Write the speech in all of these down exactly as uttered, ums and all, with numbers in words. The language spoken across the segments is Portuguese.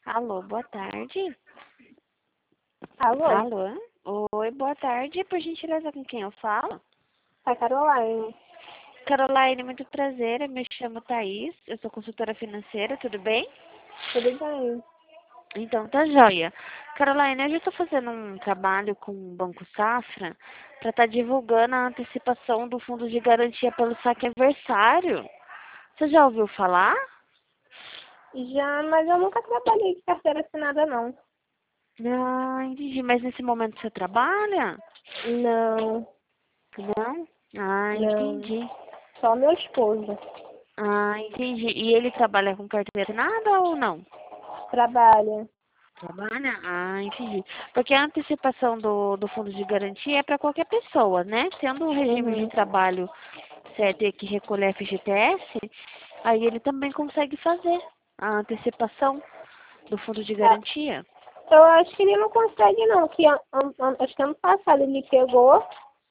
Alô, boa tarde. Alô? Alô? Oi, boa tarde. Por gentileza, com quem eu falo? A Caroline. Caroline, muito prazer. Eu me chamo Thaís. Eu sou consultora financeira, tudo bem? Tudo bem? Então, tá joia. Caroline, hoje eu estou fazendo um trabalho com o Banco Safra para estar divulgando a antecipação do fundo de garantia pelo saque aniversário. Você já ouviu falar? Já, mas eu nunca trabalhei de carteira assinada, não. Ah, entendi. Mas nesse momento você trabalha? Não, Não? Ah, não. entendi. Só meu esposo Ah, entendi. E ele trabalha com carteira assinada ou não? trabalha. Trabalha? Ah, entendi. Porque a antecipação do, do fundo de garantia é para qualquer pessoa, né? Tendo o regime de Uhum. trabalho você ter que recolher F G T S, aí ele também consegue fazer a antecipação do fundo de Ah, garantia. eu acho que ele não consegue, não. Que, an- an- an- acho que ano passado ele pegou.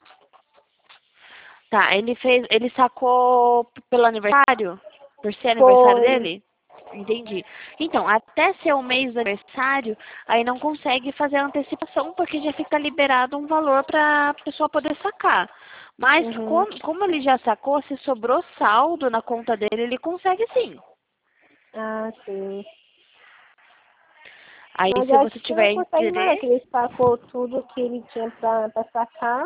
Tá, ele fez, ele sacou pelo aniversário? Por ser aniversário Foi. dele? Entendi. Então, até ser o mês do aniversário, aí não consegue fazer a antecipação, porque já fica liberado um valor para a pessoa poder sacar. Mas, Uhum. como, como ele já sacou, se sobrou saldo na conta dele, ele consegue sim. Ah, sim. Aí, Mas se acho você que não tiver consegue mais, que interesse... ele sacou tudo que ele tinha pra, pra sacar.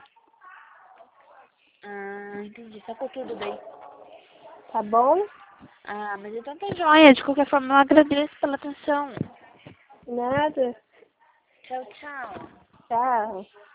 Ah, entendi. Sacou tudo bem. Tá bom? Ah, mas então tá joia. De qualquer forma, eu agradeço pela atenção. Nada. Tchau, tchau. Tchau.